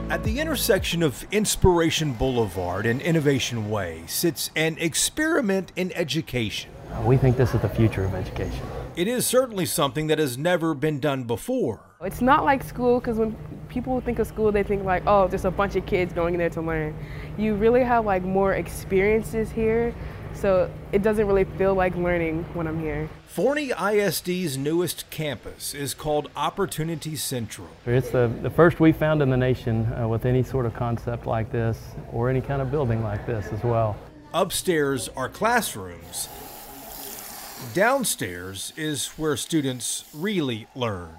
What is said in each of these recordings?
At the intersection of Inspiration Boulevard and Innovation Way sits an experiment in education. We think this is the future of education. It is certainly something that has never been done before. It's not like school, because when people think of school, they think like, oh, just a bunch of kids going in there to learn. You really have like more experiences here, so it doesn't really feel like learning when I'm here. Forney ISD's newest campus is called Opportunity Central. It's the first we found in the nation with any sort of concept like this or any kind of building like this as well. Upstairs are classrooms. Downstairs is where students really learn.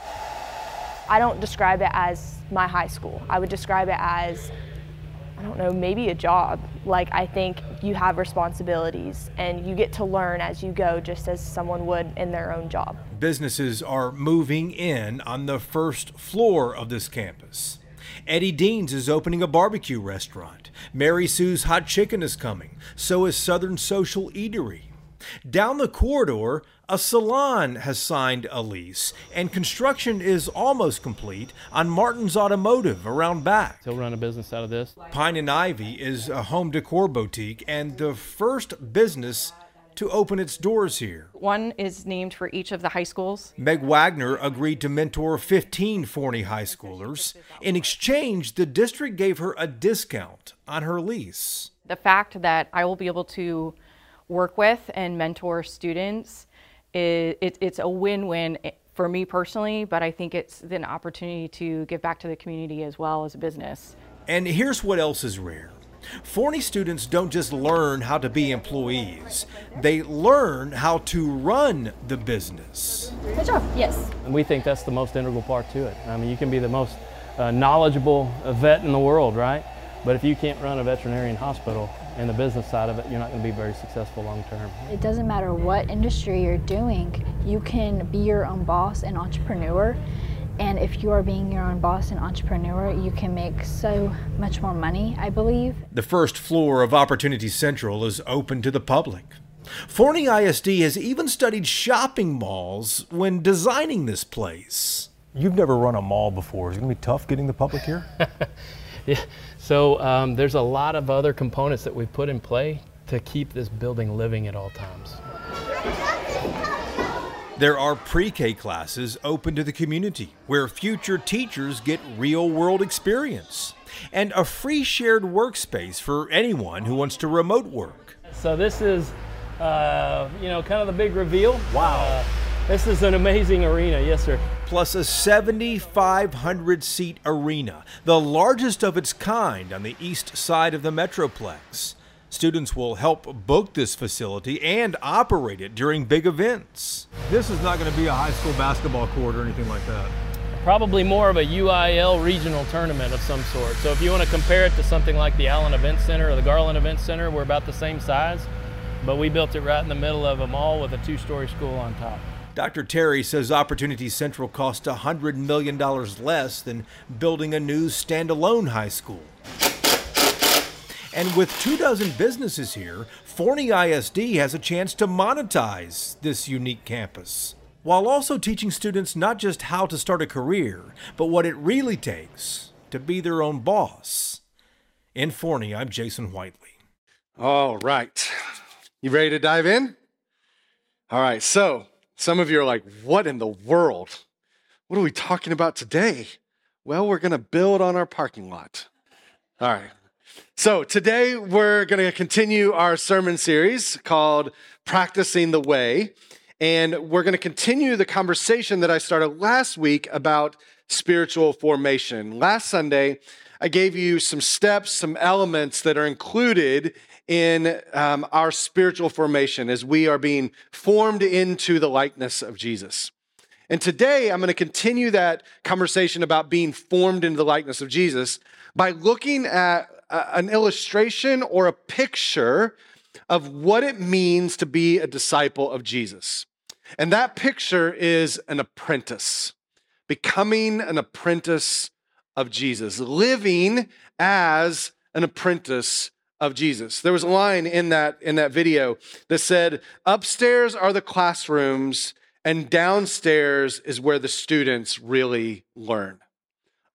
I don't describe it as my high school. I would describe it as, I don't know, maybe a job. Like, I think you have responsibilities and you get to learn as you go, just as someone would in their own job. Businesses are moving in on the first floor of this campus. Eddie Dean's is opening a barbecue restaurant. Mary Sue's Hot Chicken is coming. So is Southern Social Eatery. Down the corridor, a salon has signed a lease, and construction is almost complete on Martin's Automotive around back. He'll run a business out of this. Pine and Ivy is a home decor boutique and the first business to open its doors here. One is named for each of the high schools. Meg Wagner agreed to mentor 15 Forney high schoolers. In exchange, the district gave her a discount on her lease. The fact that I will be able to work with and mentor students, it's a win-win for me personally, but I think it's an opportunity to give back to the community as well as a business. And here's what else is rare. Forney students don't just learn how to be employees, they learn how to run the business. Good job. Yes. And we think that's the most integral part to it. I mean, you can be the most knowledgeable vet in the world, right? But if you can't run a veterinarian hospital and the business side of it, you're not going to be very successful long term. It doesn't matter what industry you're doing, you can be your own boss and entrepreneur. And if you are being your own boss and entrepreneur, you can make so much more money, I believe. The first floor of Opportunity Central is open to the public. Forney ISD has even studied shopping malls when designing this place. You've never run a mall before. Is it going to be tough getting the public here? Yeah. So there's a lot of other components that we've put in play to keep this building living at all times. There are pre-K classes open to the community where future teachers get real-world experience and a free shared workspace for anyone who wants to remote work. So this is, kind of the big reveal. Wow. This is an amazing arena, yes, sir. Plus a 7,500-seat arena, the largest of its kind on the east side of the Metroplex. Students will help book this facility and operate it during big events. This is not going to be a high school basketball court or anything like that. Probably more of a UIL regional tournament of some sort. So if you want to compare it to something like the Allen Event Center or the Garland Event Center, we're about the same size, but we built it right in the middle of a mall with a 2-story school on top. Dr. Terry says Opportunity Central cost $100 million less than building a new standalone high school. And with 24 businesses here, Forney ISD has a chance to monetize this unique campus, while also teaching students not just how to start a career, but what it really takes to be their own boss. In Forney, I'm Jason Whiteley. All right. You ready to dive in? All right, so some of you are like, what in the world? What are we talking about today? Well, we're going to build on our parking lot. All right. So today we're going to continue our sermon series called Practicing the Way. And we're going to continue the conversation that I started last week about spiritual formation. Last Sunday, I gave you some steps, some elements that are included in our spiritual formation as we are being formed into the likeness of Jesus. And today, I'm going to continue that conversation about being formed into the likeness of Jesus by looking at an illustration or a picture of what it means to be a disciple of Jesus. And that picture is an apprentice, becoming an apprentice of Jesus, living as an apprentice of Jesus. There was a line in that video that said, upstairs are the classrooms and downstairs is where the students really learn.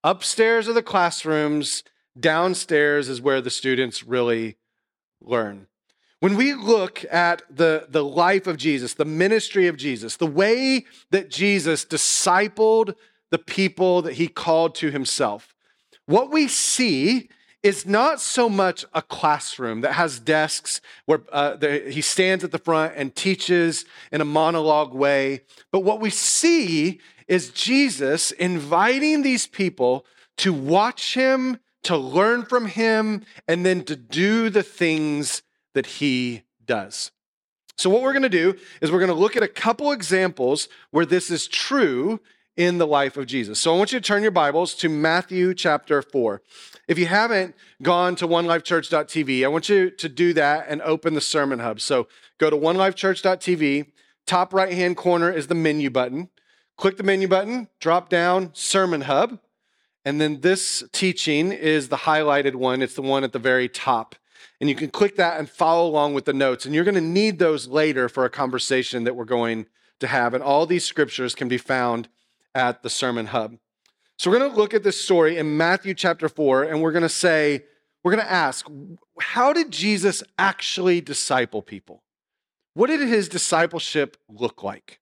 Upstairs are the classrooms, downstairs is where the students really learn. When we look at the life of Jesus, the ministry of Jesus, the way that Jesus discipled the people that he called to himself, what we see is not so much a classroom that has desks where he stands at the front and teaches in a monologue way, but what we see is Jesus inviting these people to watch him, to learn from him, and then to do the things that he does. So what we're going to do is we're going to look at a couple examples where this is true in the life of Jesus. So I want you to turn your Bibles to Matthew chapter 4. If you haven't gone to onelifechurch.tv, I want you to do that and open the Sermon Hub. So go to onelifechurch.tv. Top right-hand corner is the menu button. Click the menu button, drop down Sermon Hub, and then this teaching is the highlighted one. It's the one at the very top. And you can click that and follow along with the notes. And you're going to need those later for a conversation that we're going to have. And all these scriptures can be found at the Sermon Hub. So we're going to look at this story in Matthew chapter 4, and we're going to ask, how did Jesus actually disciple people? What did his discipleship look like?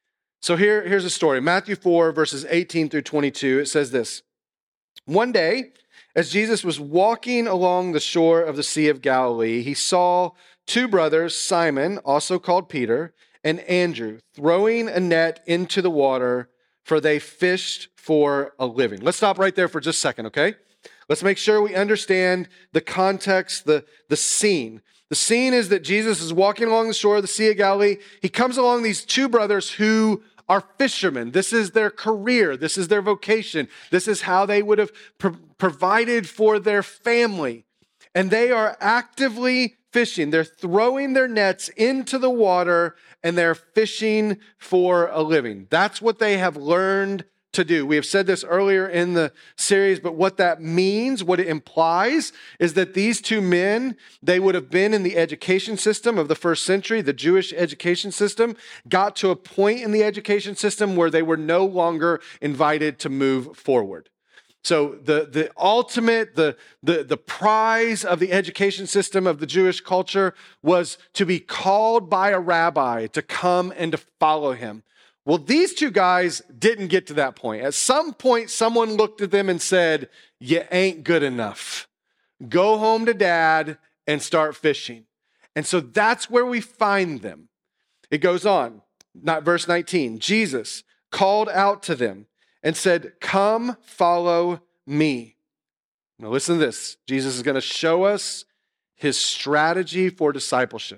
So here's a story. Matthew 4, verses 18 through 22, it says this. One day, as Jesus was walking along the shore of the Sea of Galilee, he saw two brothers, Simon, also called Peter, and Andrew, throwing a net into the water, for they fished for a living. Let's stop right there for just a second, okay? Let's make sure we understand the context, the scene. The scene is that Jesus is walking along the shore of the Sea of Galilee. He comes along these two brothers who are fishermen. This is their career. This is their vocation. This is how they would have provided for their family. And they are actively fishing. They're throwing their nets into the water and they're fishing for a living. That's what they have learned to do. We have said this earlier in the series, but what that means, what it implies, is that these two men, they would have been in the education system of the first century, the Jewish education system, got to a point in the education system where they were no longer invited to move forward. So the ultimate, the prize of the education system of the Jewish culture was to be called by a rabbi to come and to follow him. Well, these two guys didn't get to that point. At some point, someone looked at them and said, "You ain't good enough. Go home to dad and start fishing." And so that's where we find them. It goes on, verse 19. Jesus called out to them and said, "Come, follow me." Now listen to this. Jesus is going to show us his strategy for discipleship.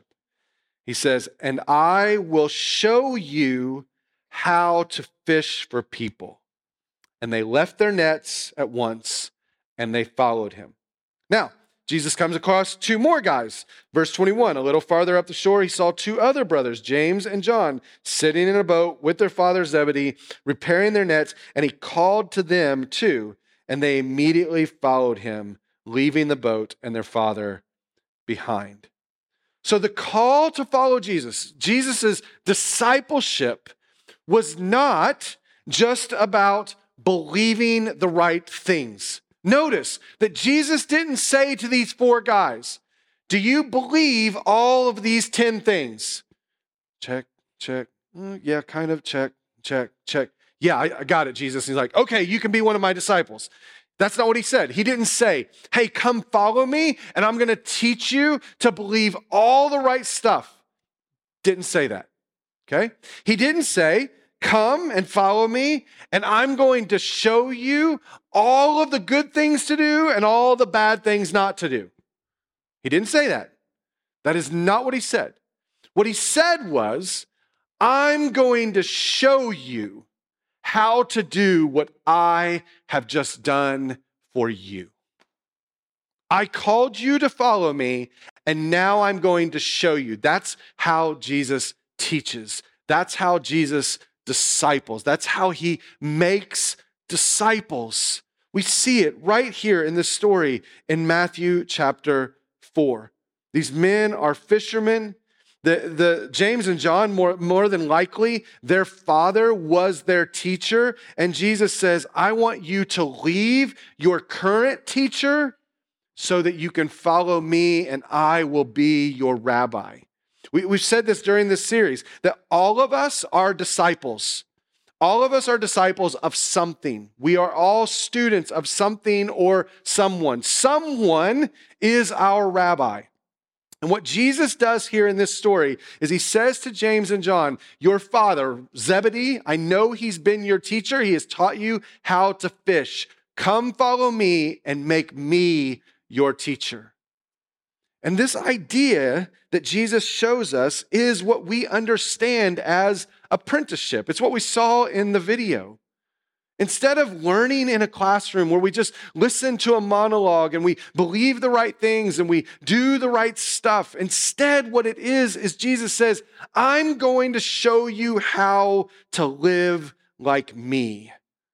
He says, "And I will show you how to fish for people." And they left their nets at once and they followed him. Now, Jesus comes across two more guys. Verse 21, a little farther up the shore, he saw two other brothers, James and John, sitting in a boat with their father Zebedee, repairing their nets, and he called to them too, and they immediately followed him, leaving the boat and their father behind. So the call to follow Jesus, Jesus' discipleship, was not just about believing the right things. Notice that Jesus didn't say to these four guys, "Do you believe all of these 10 things?" Check, check. Yeah, kind of. Check, check, check. Yeah, I got it, Jesus. He's like, "Okay, you can be one of my disciples." That's not what he said. He didn't say, "Hey, come follow me, and I'm going to teach you to believe all the right stuff." Didn't say that. Okay? He didn't say, "Come and follow me, and I'm going to show you all of the good things to do and all the bad things not to do." He didn't say that. That is not what he said. What he said was, "I'm going to show you how to do what I have just done for you. I called you to follow me, and now I'm going to show you." That's how Jesus teaches. That's how Jesus disciples. That's how he makes disciples. We see it right here in this story in Matthew chapter 4. These men are fishermen. The James and John, more than likely, their father was their teacher. And Jesus says, I want you to leave your current teacher so that you can follow me and I will be your rabbi. We've said this during this series, that all of us are disciples. All of us are disciples of something. We are all students of something or someone. Someone is our rabbi. And what Jesus does here in this story is he says to James and John, your father, Zebedee, I know he's been your teacher. He has taught you how to fish. Come follow me and make me your teacher. And this idea that Jesus shows us is what we understand as apprenticeship. It's what we saw in the video. Instead of learning in a classroom where we just listen to a monologue and we believe the right things and we do the right stuff, instead what it is Jesus says, I'm going to show you how to live like me.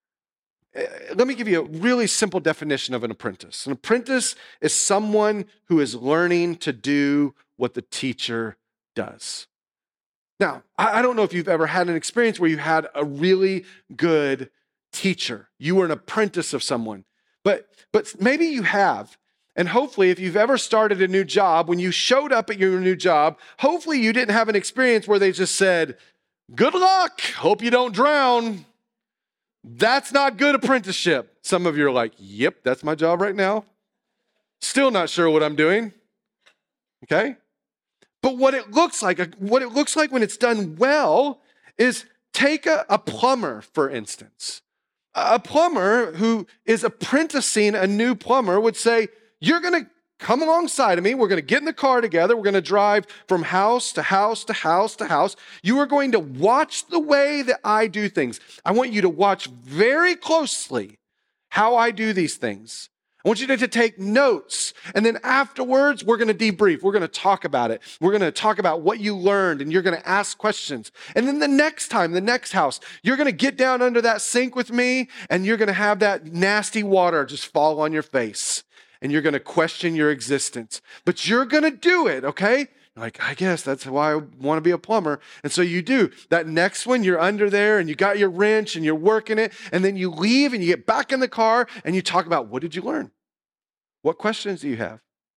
Let me give you a really simple definition of an apprentice. An apprentice is someone who is learning to do what the teacher does. Now, I don't know if you've ever had an experience where you had a really good teacher. You were an apprentice of someone, but maybe you have. And hopefully, if you've ever started a new job, when you showed up at your new job, hopefully you didn't have an experience where they just said, good luck, hope you don't drown. That's not good apprenticeship. Some of you are like, yep, that's my job right now. Still not sure what I'm doing. Okay? But what it looks like when it's done well is take a plumber, for instance. A plumber who is apprenticing a new plumber would say, you're going to come alongside of me. We're going to get in the car together. We're going to drive from house to house to house to house. You are going to watch the way that I do things. I want you to watch very closely how I do these things. I want you to take notes. And then afterwards, we're going to debrief. We're going to talk about it. We're going to talk about what you learned, and you're going to ask questions. And then the next time, the next house, you're going to get down under that sink with me, and you're going to have that nasty water just fall on your face. And you're going to question your existence. But you're going to do it, okay? Like, I guess that's why I want to be a plumber. And so you do. That next one, you're under there and you got your wrench and you're working it. And then you leave and you get back in the car and you talk about, what did you learn? What questions do you have?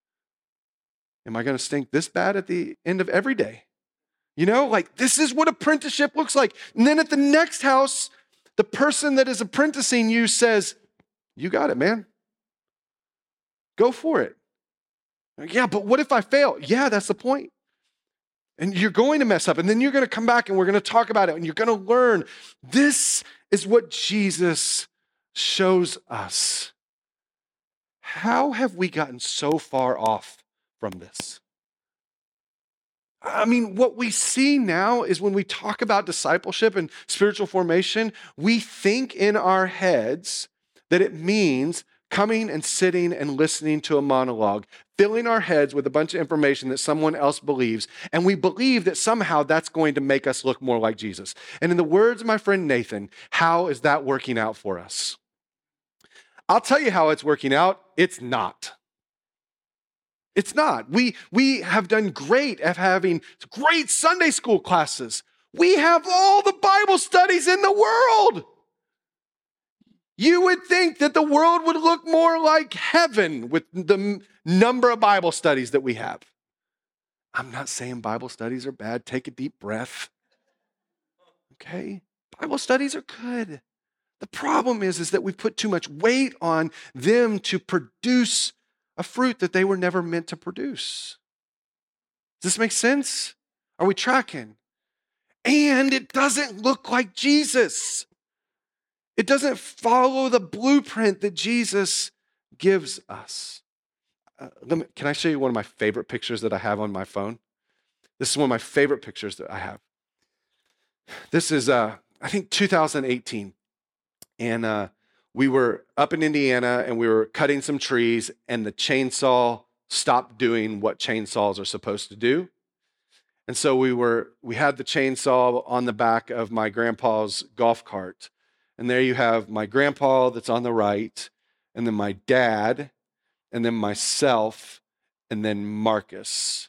Am I going to stink this bad at the end of every day? You know, like this is what apprenticeship looks like. And then at the next house, the person that is apprenticing you says, you got it, man. Go for it. Yeah, but what if I fail? Yeah, that's the point. And you're going to mess up, and then you're going to come back and we're going to talk about it, and you're going to learn. This is what Jesus shows us. How have we gotten so far off from this? I mean, what we see now is when we talk about discipleship and spiritual formation, we think in our heads that it means coming and sitting and listening to a monologue, filling our heads with a bunch of information that someone else believes, and we believe that somehow that's going to make us look more like Jesus. And in the words of my friend Nathan, how is that working out for us? I'll tell you how it's working out. It's not. It's not. We have done great at having great Sunday school classes. We have all the Bible studies in the world. You would think that the world would look more like heaven with the number of Bible studies that we have. I'm not saying Bible studies are bad. Take a deep breath. Okay? Bible studies are good. The problem is that we put too much weight on them to produce a fruit that they were never meant to produce. Does this make sense? Are we tracking? And it doesn't look like Jesus. It doesn't follow the blueprint that Jesus gives us. Can I show you one of my favorite pictures that I have on my phone? This is one of my favorite pictures that I have. This is, I think, 2018. And we were up in Indiana, and we were cutting some trees, and the chainsaw stopped doing what chainsaws are supposed to do. And so we had the chainsaw on the back of my grandpa's golf cart. And there you have my grandpa that's on the right, and then my dad, and then myself, and then Marcus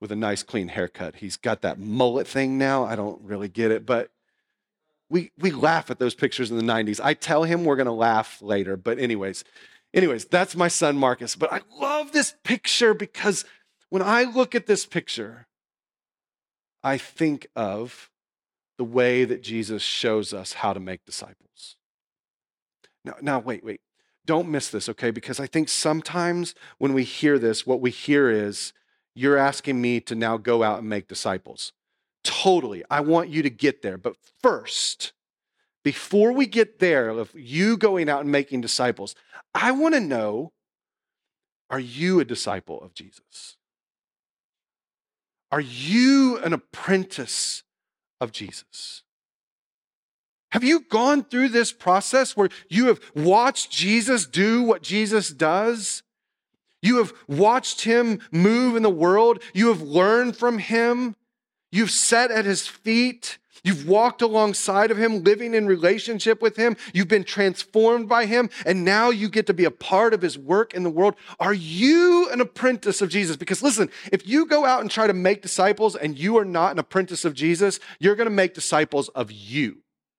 with a nice clean haircut. He's got that mullet thing now. I don't really get it, but we laugh at those pictures in the 90s. I tell him we're going to laugh later, but anyways, that's my son Marcus. But I love this picture because when I look at this picture, I think of the way that Jesus shows us how to make disciples. Now, wait. Don't miss this, okay? Because I think sometimes when we hear this, what we hear is, you're asking me to now go out and make disciples. Totally. I want you to get there. But first, before we get there, of you going out and making disciples, I want to know, are you a disciple of Jesus? Are you an apprentice of Jesus? Have you gone through this process where you have watched Jesus do what Jesus does? You have watched him move in the world. You have learned from him. You've sat at his feet. You've walked alongside of him, living in relationship with him. You've been transformed by him, and now you get to be a part of his work in the world. Are you an apprentice of Jesus? Because listen, if you go out and try to make disciples and you are not an apprentice of Jesus, you're going to make disciples of you,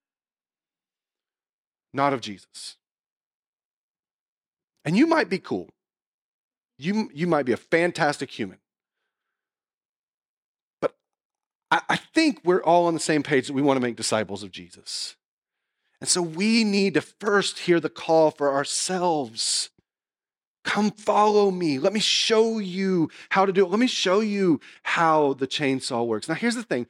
not of Jesus. And you might be cool. You might be a fantastic human. But I think we're all on the same page that we want to make disciples of Jesus. And so we need to first hear the call for ourselves. Come follow me. Let me show you how to do it. Let me show you how the chainsaw works. Now, here's the thing.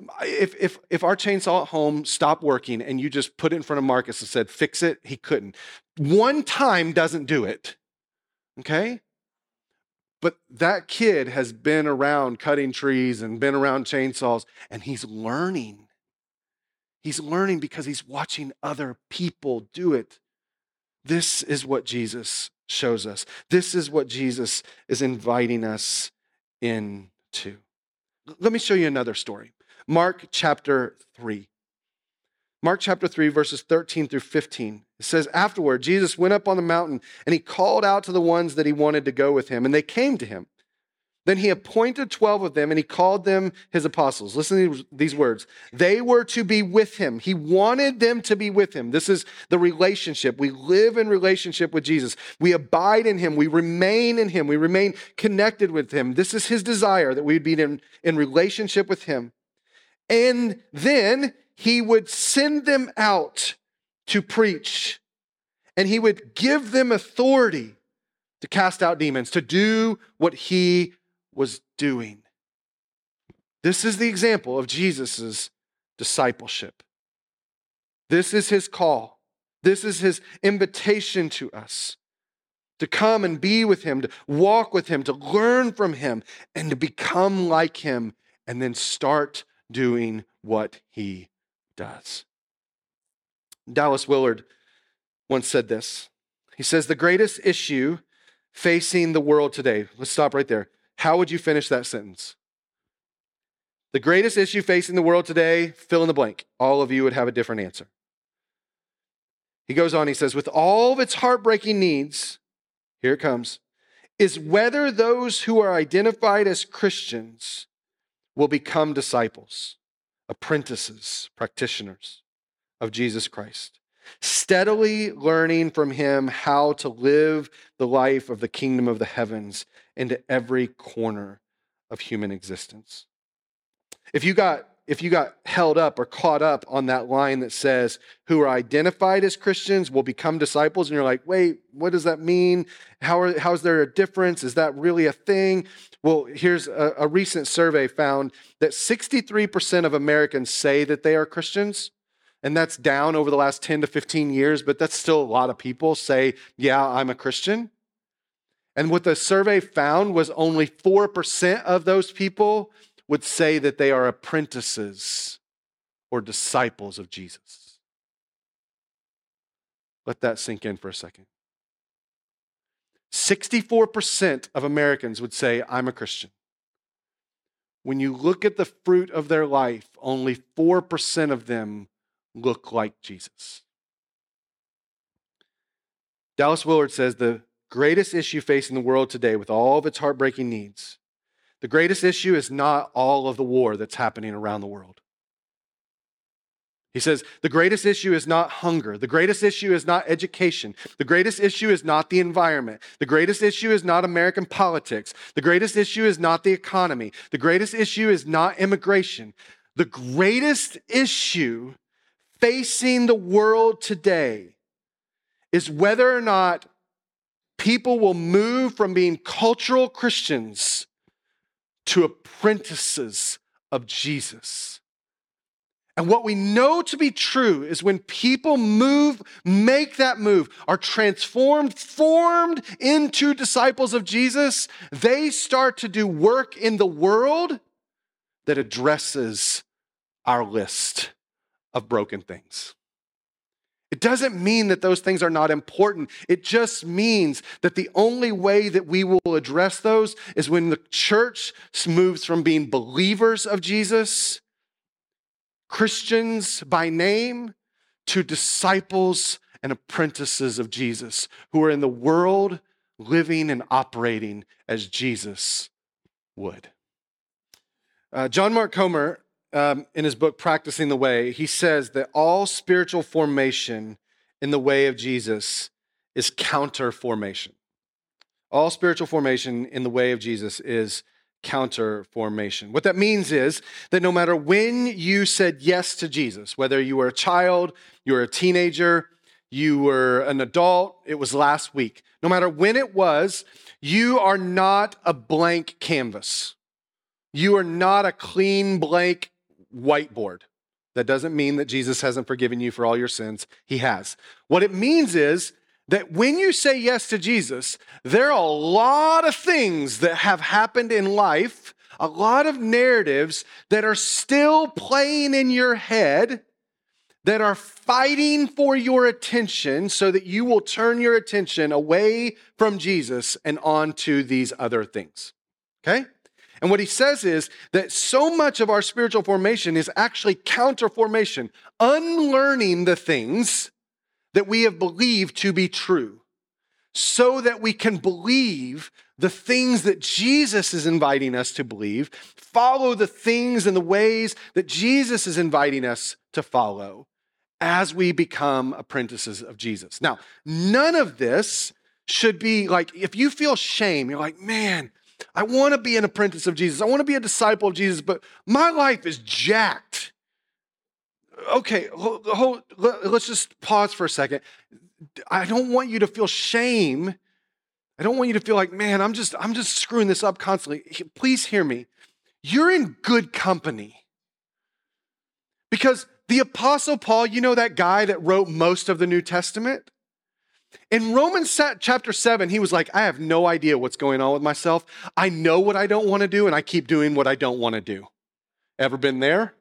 If our chainsaw at home stopped working and you just put it in front of Marcus and said, fix it, he couldn't. One time doesn't do it, okay? But that kid has been around cutting trees and been around chainsaws, and he's learning. He's learning because he's watching other people do it. This is what Jesus shows us. This is what Jesus is inviting us into. Let me show you another story. Mark chapter 3. Mark chapter 3, verses 13 through 15. It says, afterward, Jesus went up on the mountain, and he called out to the ones that he wanted to go with him, and they came to him. Then he appointed 12 of them, and he called them his apostles. Listen to these words. They were to be with him. He wanted them to be with him. This is the relationship. We live in relationship with Jesus. We abide in him. We remain in him. We remain connected with him. This is his desire, that we would be in relationship with him. And then he would send them out to preach, and he would give them authority to cast out demons, to do what he was doing. This is the example of Jesus' discipleship. This is his call. This is his invitation to us to come and be with him, to walk with him, to learn from him, and to become like him, and then start doing what he does. Dallas Willard once said this. He says, the greatest issue facing the world today, let's stop right there. How would you finish that sentence? The greatest issue facing the world today, fill in the blank. All of you would have a different answer. He goes on, he says, with all of its heartbreaking needs, here it comes, is whether those who are identified as Christians will become disciples, apprentices, practitioners of Jesus Christ, steadily learning from him how to live the life of the kingdom of the heavens into every corner of human existence. If you got held up or caught up on that line that says, who are identified as Christians will become disciples, and you're like, wait, what does that mean? How is there a difference? Is that really a thing? Well, here's a recent survey found that 63% of Americans say that they are Christians, and that's down over the last 10 to 15 years, but that's still a lot of people say, yeah, I'm a Christian. And what the survey found was only 4% of those people would say that they are apprentices or disciples of Jesus. Let that sink in for a second. 64% of Americans would say, I'm a Christian. When you look at the fruit of their life, only 4% of them look like Jesus. Dallas Willard says the greatest issue facing the world today, with all of its heartbreaking needs, The greatest issue is not all of the war that's happening around the world. He says, the greatest issue is not hunger. The greatest issue is not education. The greatest issue is not the environment. The greatest issue is not American politics. The greatest issue is not the economy. The greatest issue is not immigration. The greatest issue facing the world today is whether or not people will move from being cultural Christians to apprentices of Jesus. And what we know to be true is when people make that move, are transformed, formed into disciples of Jesus, they start to do work in the world that addresses our list of broken things. It doesn't mean that those things are not important. It just means that the only way that we will address those is when the church moves from being believers of Jesus, Christians by name, to disciples and apprentices of Jesus who are in the world living and operating as Jesus would. John Mark Comer, in his book, Practicing the Way, he says that all spiritual formation in the way of Jesus is counter formation. All spiritual formation in the way of Jesus is counter formation. What that means is that no matter when you said yes to Jesus, whether you were a child, you were a teenager, you were an adult, it was last week, no matter when it was, you are not a blank canvas. You are not a clean blank whiteboard. That doesn't mean that Jesus hasn't forgiven you for all your sins. He has. What it means is that when you say yes to Jesus, there are a lot of things that have happened in life, a lot of narratives that are still playing in your head, that are fighting for your attention so that you will turn your attention away from Jesus and onto these other things. Okay? And what he says is that so much of our spiritual formation is actually counter formation, unlearning the things that we have believed to be true, so that we can believe the things that Jesus is inviting us to believe, follow the things and the ways that Jesus is inviting us to follow as we become apprentices of Jesus. Now, none of this should be like, if you feel shame, you're like, man, I want to be an apprentice of Jesus. I want to be a disciple of Jesus, but my life is jacked. Okay, let's just pause for a second. I don't want you to feel shame. I don't want you to feel like, man, I'm just screwing this up constantly. Please hear me. You're in good company. Because the Apostle Paul, you know that guy that wrote most of the New Testament? In Romans chapter 7, he was like, I have no idea what's going on with myself. I know what I don't want to do, and I keep doing what I don't want to do. Ever been there?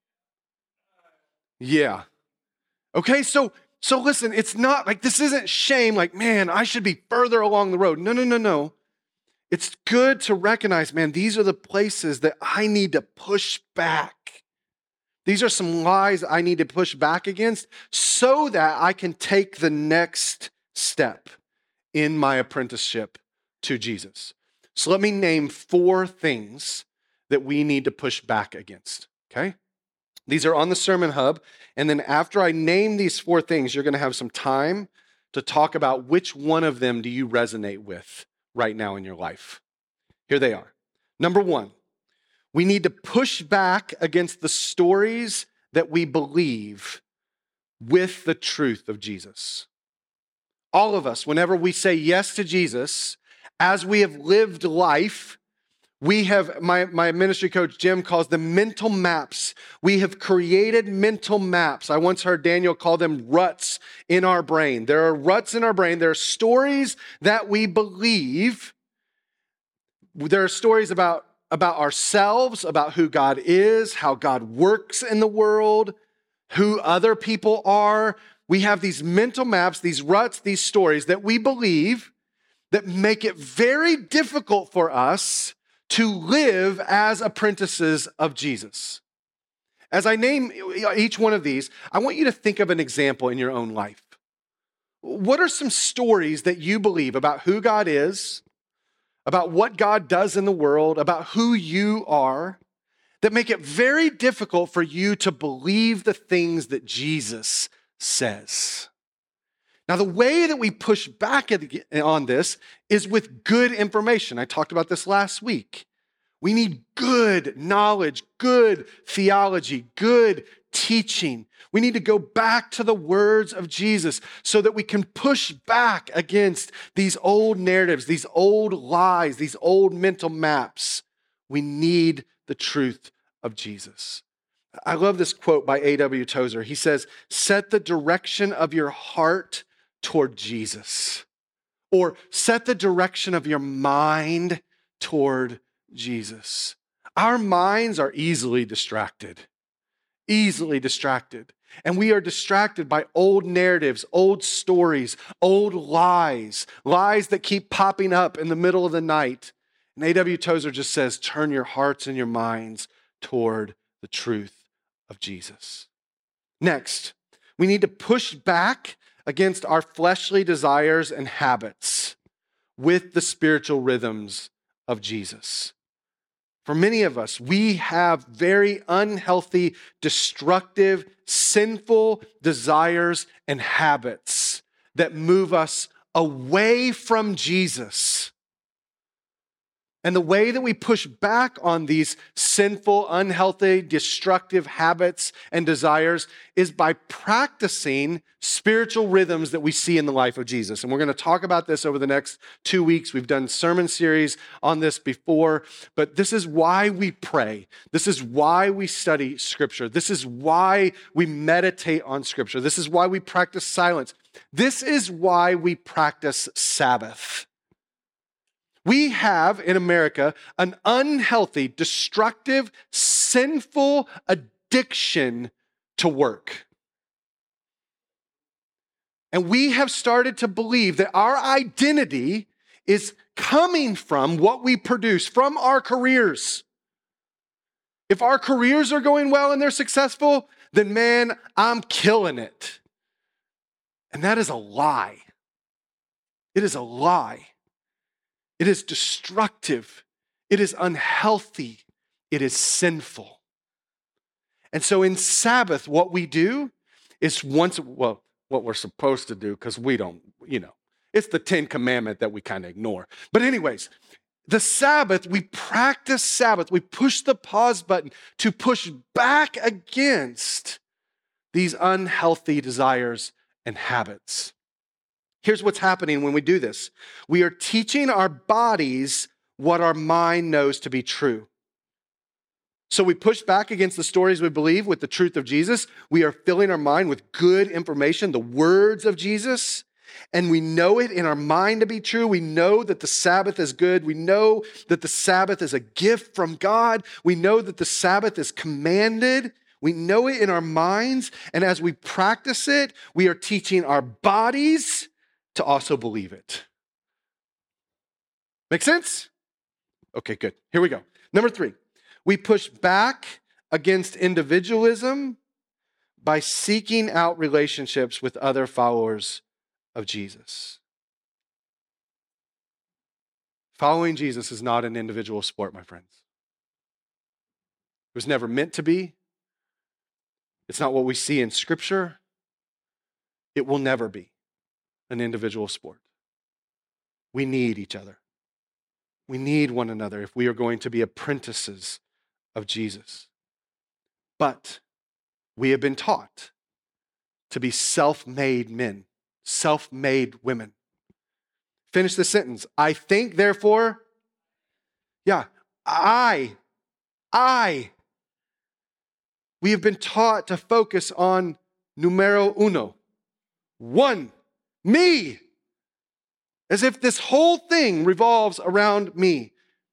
Yeah. Okay, so listen, it's not like, this isn't shame, like, man, I should be further along the road. No. It's good to recognize, man, these are the places that I need to push back. These are some lies I need to push back against so that I can take the next step in my apprenticeship to Jesus. So let me name 4 things that we need to push back against, okay? These are on the Sermon Hub, and then after I name these 4 things, you're going to have some time to talk about which one of them do you resonate with right now in your life. Here they are. Number 1, we need to push back against the stories that we believe with the truth of Jesus. All of us, whenever we say yes to Jesus, as we have lived life, we have, my ministry coach Jim calls them mental maps. We have created mental maps. I once heard Daniel call them ruts in our brain. There are ruts in our brain. There are stories that we believe. There are stories about ourselves, about who God is, how God works in the world, who other people are. We have these mental maps, these ruts, these stories that we believe that make it very difficult for us to live as apprentices of Jesus. As I name each one of these, I want you to think of an example in your own life. What are some stories that you believe about who God is, about what God does in the world, about who you are, that make it very difficult for you to believe the things that Jesus says. Now, the way that we push back on this is with good information. I talked about this last week. We need good knowledge, good theology, good teaching. We need to go back to the words of Jesus so that we can push back against these old narratives, these old lies, these old mental maps. We need the truth of Jesus. I love this quote by A.W. Tozer. He says, "Set the direction of your heart toward Jesus," or set the direction of your mind toward Jesus. Our minds are easily distracted. And we are distracted by old narratives, old stories, old lies that keep popping up in the middle of the night. And A.W. Tozer just says, turn your hearts and your minds toward the truth of Jesus. Next, we need to push back against our fleshly desires and habits with the spiritual rhythms of Jesus. For many of us, we have very unhealthy, destructive, sinful desires and habits that move us away from Jesus. And the way that we push back on these sinful, unhealthy, destructive habits and desires is by practicing spiritual rhythms that we see in the life of Jesus. And we're going to talk about this over the next 2 weeks. We've done sermon series on this before, but this is why we pray. This is why we study Scripture. This is why we meditate on Scripture. This is why we practice silence. This is why we practice Sabbath. We have in America an unhealthy, destructive, sinful addiction to work. And we have started to believe that our identity is coming from what we produce, from our careers. If our careers are going well and they're successful, then man, I'm killing it. And that is a lie. It is a lie. It is destructive. It is unhealthy. It is sinful. And so in Sabbath, what we do is what we're supposed to do, because we don't, it's the 10 Commandment that we kind of ignore. But anyways, the Sabbath, we practice Sabbath. We push the pause button to push back against these unhealthy desires and habits. Here's what's happening when we do this. We are teaching our bodies what our mind knows to be true. So we push back against the stories we believe with the truth of Jesus. We are filling our mind with good information, the words of Jesus, and we know it in our mind to be true. We know that the Sabbath is good. We know that the Sabbath is a gift from God. We know that the Sabbath is commanded. We know it in our minds, and as we practice it, we are teaching our bodies to also believe it. Make sense? Okay, good. Here we go. Number 3, we push back against individualism by seeking out relationships with other followers of Jesus. Following Jesus is not an individual sport, my friends. It was never meant to be. It's not what we see in Scripture. It will never be an individual sport. We need each other. We need one another if we are going to be apprentices of Jesus. But we have been taught to be self-made men, self-made women. Finish the sentence. I think, therefore, I. We have been taught to focus on numero uno. 1, me. As if this whole thing revolves around me.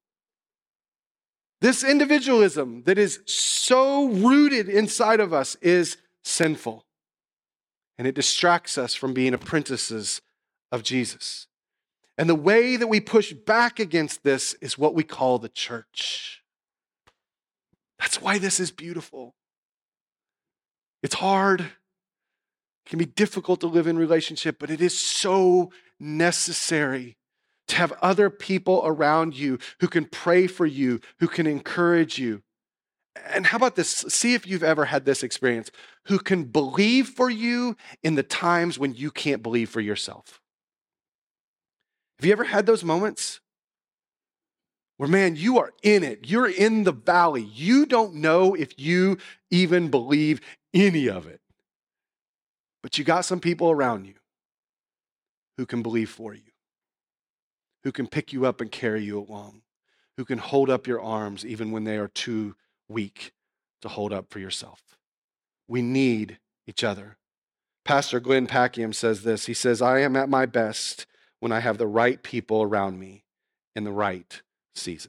This individualism that is so rooted inside of us is sinful. And it distracts us from being apprentices of Jesus. And the way that we push back against this is what we call the church. That's why this is beautiful. It's hard. It can be difficult to live in relationship, but it is so necessary to have other people around you who can pray for you, who can encourage you. And how about this? See if you've ever had this experience, who can believe for you in the times when you can't believe for yourself. Have you ever had those moments where, man, you are in it, you're in the valley, you don't know if you even believe any of it, but you got some people around you who can believe for you, who can pick you up and carry you along, who can hold up your arms even when they are too weak to hold up for yourself. We need each other. Pastor Glenn Packiam says this. He says, I am at my best when I have the right people around me in the right season.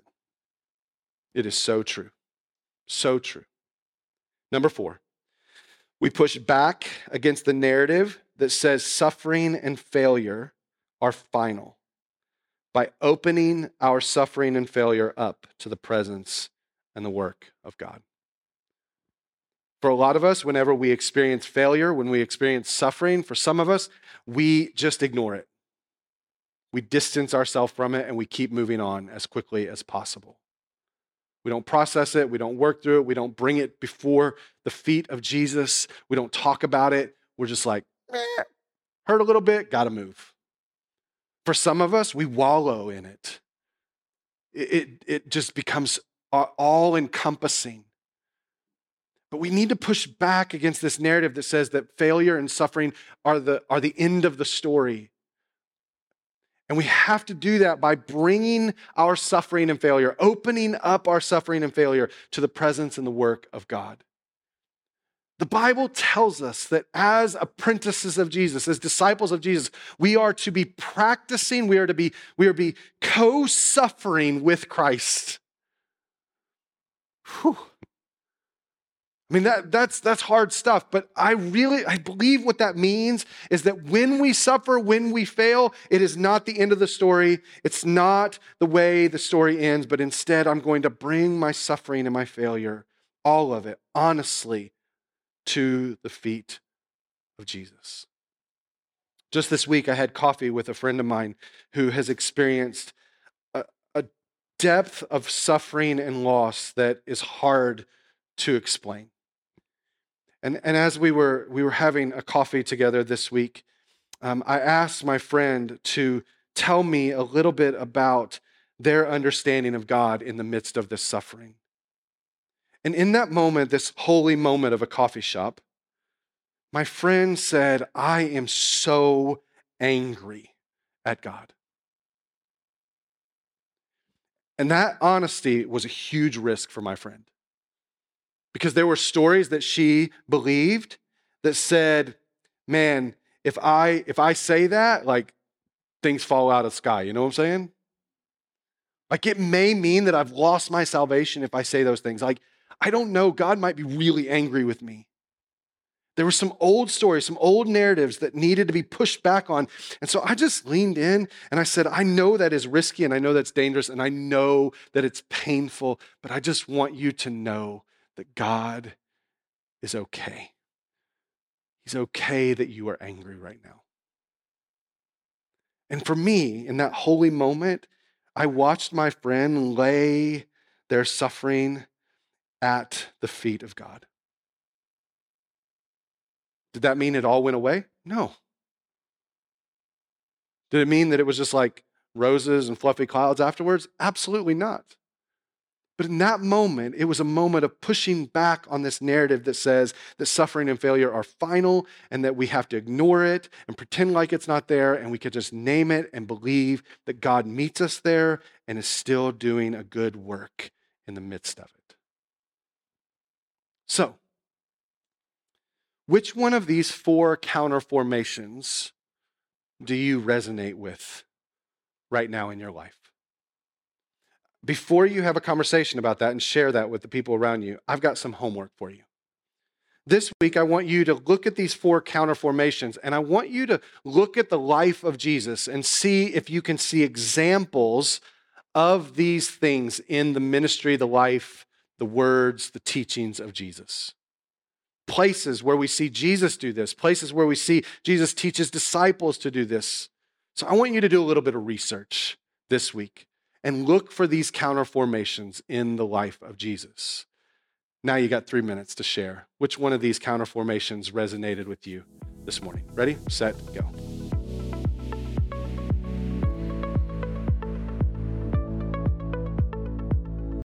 It is so true. So true. Number 4, we push back against the narrative that says suffering and failure are final by opening our suffering and failure up to the presence and the work of God. For a lot of us, whenever we experience failure, when we experience suffering, for some of us, we just ignore it. We distance ourselves from it and we keep moving on as quickly as possible. We don't process it. We don't work through it. We don't bring it before the feet of Jesus. We don't talk about it. We're just like, hurt a little bit, gotta move. For some of us, we wallow in it. It just becomes all-encompassing. But we need to push back against this narrative that says that failure and suffering are the end of the story. And we have to do that by bringing our suffering and failure, opening up our suffering and failure to the presence and the work of God. The Bible tells us that as apprentices of Jesus, as disciples of Jesus, we are to be practicing, we are to be co-suffering with Christ. Whew. I mean, that's hard stuff, but I believe what that means is that when we suffer, when we fail, it is not the end of the story. It's not the way the story ends, but instead I'm going to bring my suffering and my failure, all of it, honestly, to the feet of Jesus. Just this week, I had coffee with a friend of mine who has experienced a depth of suffering and loss that is hard to explain. And as we were having a coffee together this week, I asked my friend to tell me a little bit about their understanding of God in the midst of this suffering. And in that moment, this holy moment of a coffee shop, my friend said, I am so angry at God. And that honesty was a huge risk for my friend. Because there were stories that she believed that said, man, if I say that, like things fall out of the sky. You know what I'm saying? Like it may mean that I've lost my salvation if I say those things. Like, I don't know, God might be really angry with me. There were some old stories, some old narratives that needed to be pushed back on. And so I just leaned in and I said, I know that is risky and I know that's dangerous and I know that it's painful, but I just want you to know that God is okay. He's okay that you are angry right now. And for me, in that holy moment, I watched my friend lay their suffering at the feet of God. Did that mean it all went away? No. Did it mean that it was just like roses and fluffy clouds afterwards? Absolutely not. But in that moment, it was a moment of pushing back on this narrative that says that suffering and failure are final and that we have to ignore it and pretend like it's not there and we could just name it and believe that God meets us there and is still doing a good work in the midst of it. So, which one of these 4 counter formations do you resonate with right now in your life? Before you have a conversation about that and share that with the people around you, I've got some homework for you. This week, I want you to look at these 4 counter formations, and I want you to look at the life of Jesus and see if you can see examples of these things in the ministry, the life, the words, the teachings of Jesus. Places where we see Jesus do this, places where we see Jesus teach his disciples to do this. So I want you to do a little bit of research this week and look for these counter formations in the life of Jesus. Now you got 3 minutes to share. Which one of these counter formations resonated with you this morning? Ready, set, go.